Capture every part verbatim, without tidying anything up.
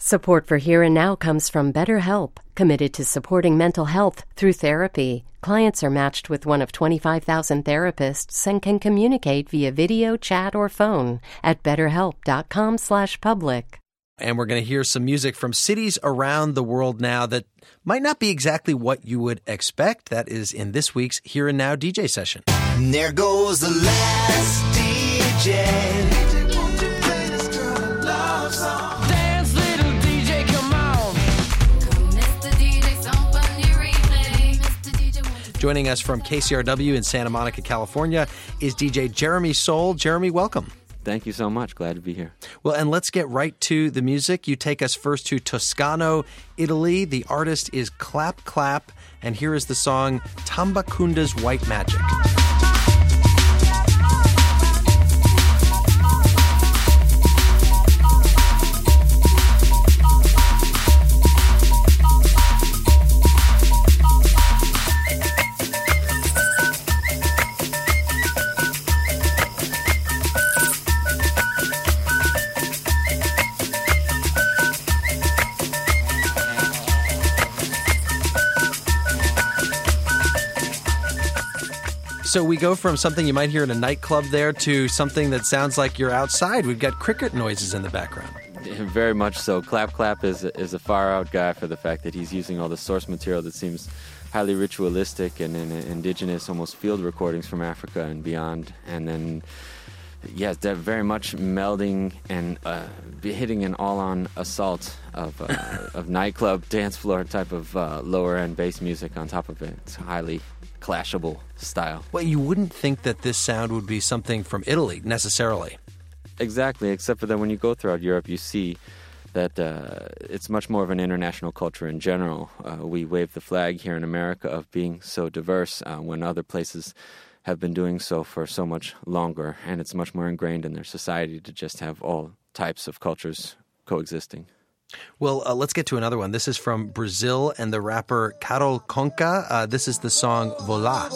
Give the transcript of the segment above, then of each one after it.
Support for Here and Now comes from BetterHelp, committed to supporting mental health through therapy. Clients are matched with one of twenty-five thousand therapists and can communicate via video, chat, or phone at betterhelp.com slash public. And we're going to hear some music from cities around the world now that might not be exactly what you would expect. That is in this week's Here and Now D J session. And there goes the last D J. Joining us from K C R W in Santa Monica, California, is D J Jeremy Soule. Jeremy, welcome. Thank you so much. Glad to be here. Well, and let's get right to the music. You take us first to Toscano, Italy. The artist is Clap Clap, and here is the song Tambacoonda's White Magic. So we go from something you might hear in a nightclub there to something that sounds like you're outside. We've got cricket noises in the background. Very much so. Clap Clap is is a far-out guy for the fact that he's using all the source material that seems highly ritualistic and, and indigenous, almost field recordings from Africa and beyond. And then, yes, they're very much melding and uh, hitting an all-on assault of uh, of nightclub, dance floor type of uh, lower-end bass music on top of it. It's highly clashable style. Well, you wouldn't think that this sound would be something from Italy, necessarily. Exactly, except for that when you go throughout Europe, you see that uh, it's much more of an international culture in general. Uh, we wave the flag here in America of being so diverse uh, when other places have been doing so for so much longer, and it's much more ingrained in their society to just have all types of cultures coexisting. Well, uh, let's get to another one. This is from Brazil and the rapper Carol Conká. Uh, this is the song Volá.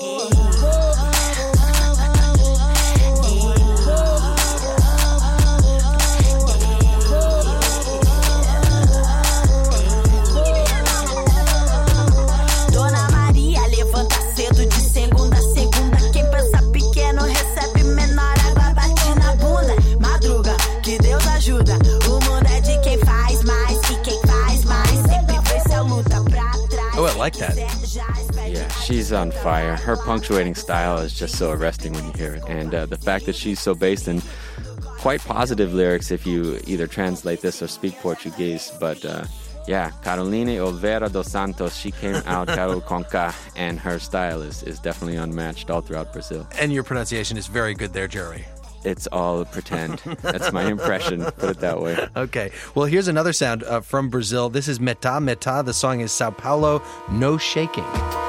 Oh, I like that. Yeah, she's on fire. Her punctuating style is just so arresting when you hear it. And uh, the fact that she's so based in quite positive lyrics if you either translate this or speak Portuguese. But uh, yeah, Caroline Oliveira dos Santos, she came out, Carol Conká, and her style is, is definitely unmatched all throughout Brazil. And your pronunciation is very good there, Jerry. It's all pretend. That's my impression, put it that way. Okay. Well, here's another sound uh, from Brazil. This is Metá Metá. The song is Sao Paulo, No Shaking.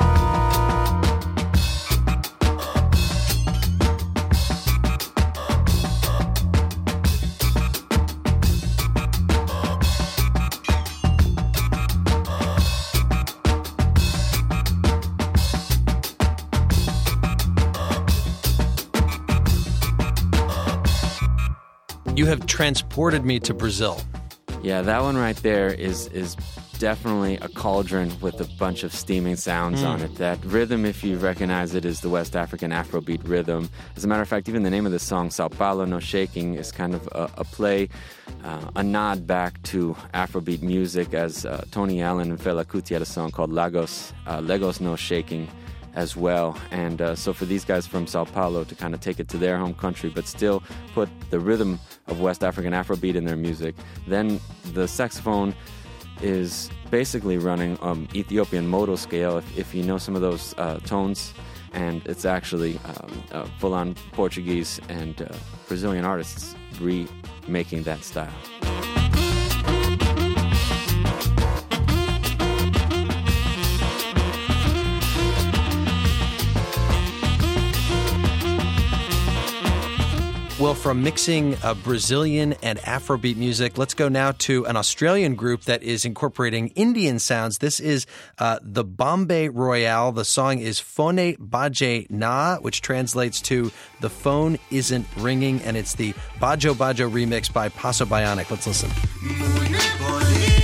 You have transported me to Brazil. Yeah, that one right there is is definitely a cauldron with a bunch of steaming sounds mm. on it. That rhythm, if you recognize it, is the West African Afrobeat rhythm. As a matter of fact, even the name of the song, Sao Paulo No Shaking, is kind of a, a play, uh, a nod back to Afrobeat music, as uh, Tony Allen and Fela Kuti had a song called Lagos, uh, Lagos No Shaking as well. And uh, so for these guys from Sao Paulo to kind of take it to their home country but still put the rhythm of West African Afrobeat in their music, then the saxophone is basically running um, Ethiopian modal scale, if, if you know some of those uh, tones, and it's actually um, uh, full-on Portuguese and uh, Brazilian artists remaking that style. Well, from mixing uh, Brazilian and Afrobeat music, let's go now to an Australian group that is incorporating Indian sounds. This is uh, the Bombay Royale. The song is Phone Baje Na, which translates to The Phone Isn't Ringing, and it's the Bajo Bajo remix by Paso Bionic. Let's listen.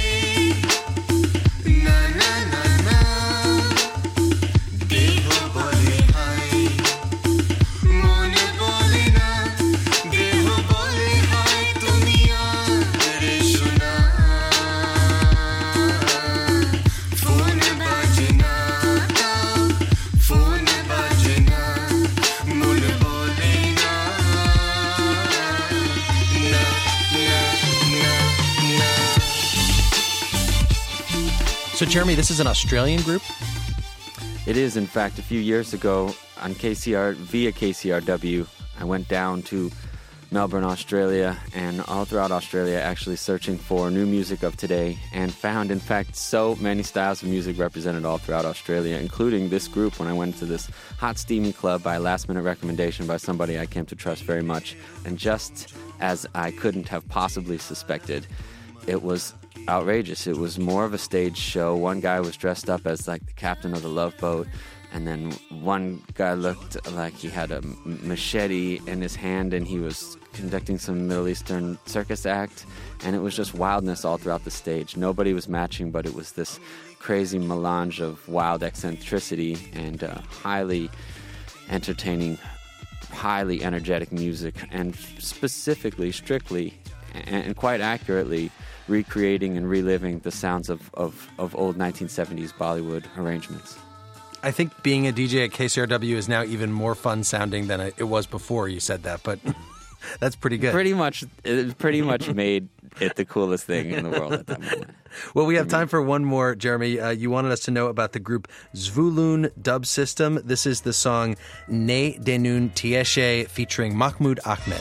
So, Jeremy, this is an Australian group? It is, in fact. A few years ago on K C R, via K C R W, I went down to Melbourne, Australia, and all throughout Australia actually searching for new music of today, and found, in fact, so many styles of music represented all throughout Australia, including this group when I went to this hot, steamy club by a last-minute recommendation by somebody I came to trust very much. And just as I couldn't have possibly suspected, it was outrageous. It was more of a stage show. One guy was dressed up as like the captain of the Love Boat, and then one guy looked like he had a machete in his hand, and he was conducting some Middle Eastern circus act, and it was just wildness all throughout the stage. Nobody was matching, but it was this crazy melange of wild eccentricity and uh, highly entertaining, highly energetic music, and specifically, strictly, and quite accurately recreating and reliving the sounds of, of, of old nineteen seventies Bollywood arrangements. I think being a D J at K C R W is now even more fun sounding than it was before you said that, but that's pretty good. Pretty much, it pretty much made it the coolest thing in the world at that moment. Well, we have time for one more, Jeremy. Uh, you wanted us to know about the group Zvulun Dub System. This is the song Ne Denun Tieshe featuring Mahmoud Ahmed.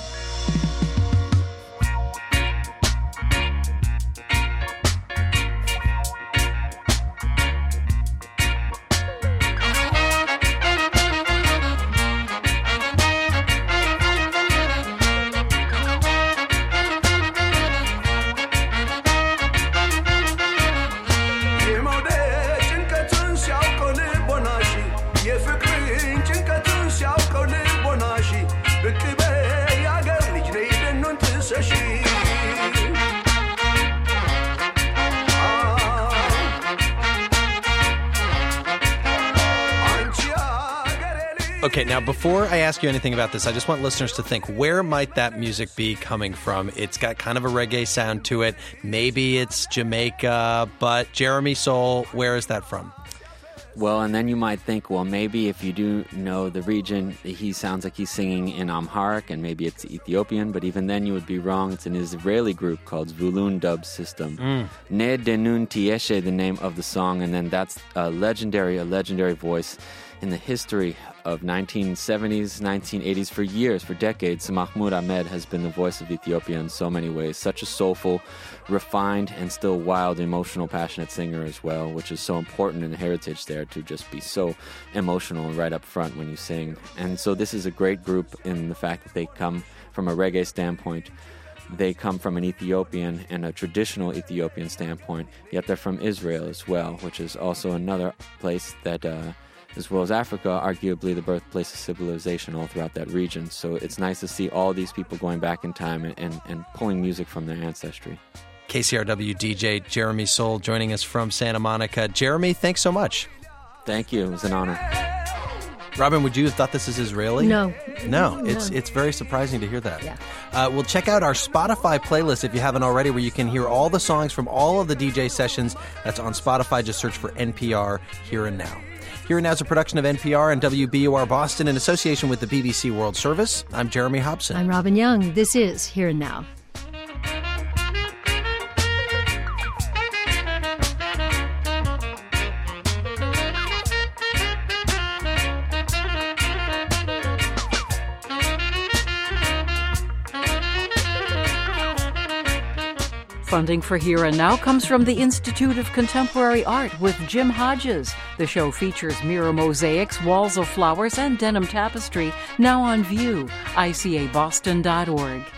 Okay, now before I ask you anything about this, I just want listeners to think, where might that music be coming from? It's got kind of a reggae sound to it. Maybe it's Jamaica, but Jeremy Soule, where is that from? Well, and then you might think, well, maybe if you do know the region, he sounds like he's singing in Amharic, and maybe it's Ethiopian, but even then you would be wrong. It's an Israeli group called Zvulun Dub System. Mm. Ne Denun Tieshe, the name of the song, and then that's a legendary, a legendary voice in the history of nineteen seventies, nineteen eighties, for years, for decades. Mahmoud Ahmed has been the voice of Ethiopia in so many ways. Such a soulful, refined, and still wild, emotional, passionate singer as well, which is so important in the heritage there, to just be so emotional right up front when you sing. And so this is a great group in the fact that they come from a reggae standpoint. They come from an Ethiopian and a traditional Ethiopian standpoint, yet they're from Israel as well, which is also another place that... Uh, as well as Africa, arguably the birthplace of civilization all throughout that region. So it's nice to see all these people going back in time and, and, and pulling music from their ancestry. K C R W D J Jeremy Soule joining us from Santa Monica. Jeremy, thanks so much. Thank you. It was an honor. Robin, would you have thought this is Israeli? No. No, it's it's very surprising to hear that. Yeah. Uh, well, check out our Spotify playlist if you haven't already, where you can hear all the songs from all of the D J sessions. That's on Spotify. Just search for N P R Here and Now. Here and Now is a production of N P R and W B U R Boston in association with the B B C World Service. I'm Jeremy Hobson. I'm Robin Young. This is Here and Now. Funding for Here and Now comes from the Institute of Contemporary Art with Jim Hodges. The show features mirror mosaics, walls of flowers, and denim tapestry, now on view. I C A Boston dot org.